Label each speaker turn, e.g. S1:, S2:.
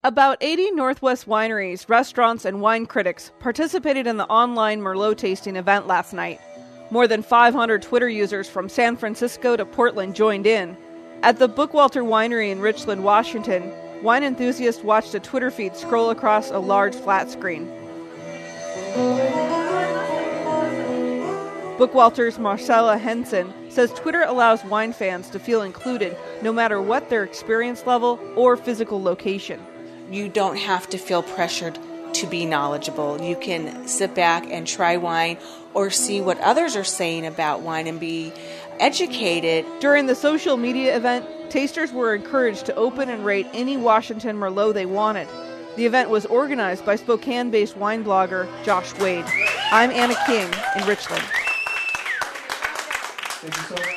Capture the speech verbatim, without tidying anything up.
S1: About eighty Northwest wineries, restaurants, and wine critics participated in the online Merlot tasting event last night. More than five hundred Twitter users from San Francisco to Portland joined in. At the Bookwalter Winery in Richland, Washington, wine enthusiasts watched a Twitter feed scroll across a large flat screen. Bookwalter's Marcella Henson says Twitter allows wine fans to feel included no matter what their experience level or physical location.
S2: You don't have to feel pressured to be knowledgeable. You can sit back and try wine or see what others are saying about wine and be educated.
S1: During the social media event, tasters were encouraged to open and rate any Washington Merlot they wanted. The event was organized by Spokane-based wine blogger Josh Wade. I'm Anna King in Richland.
S3: Thank you so much.